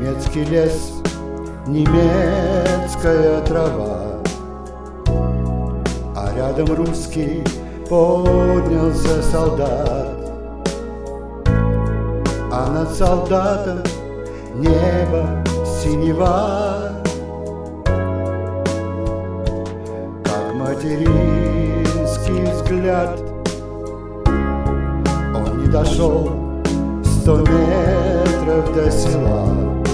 Немецкий лес, немецкая трава, а рядом русский поднялся солдат. А над солдатом небо синева, как материнский взгляд. Он не дошел 100 метров до села,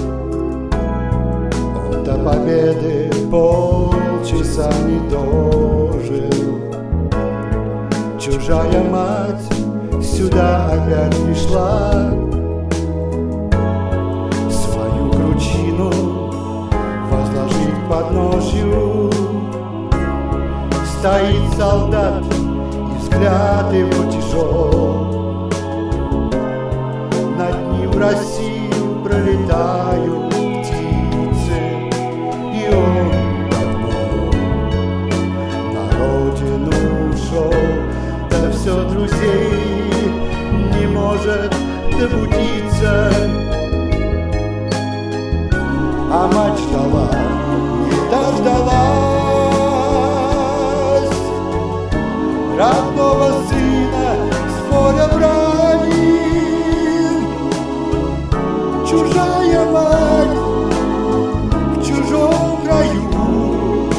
он до победы полчаса не дожил. Чужая мать сюда опять пришла, свою кручину возложить к подножью. Стоит солдат, и взгляд его тяжел. Над ним в Россию пролетают птицы, и он давно на родину ушел. Да все друзей не может добудиться, а мать ждала, не дождалась родного сына с поля брани. Чужая мать в чужом краю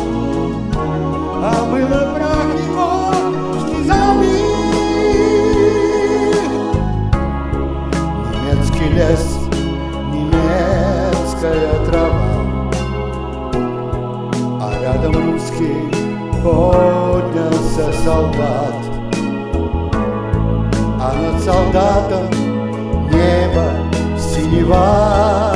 омыла прах его слезами. Немецкий лес, немецкая трава, а рядом русский поднялся солдат. А над солдатом небо синева.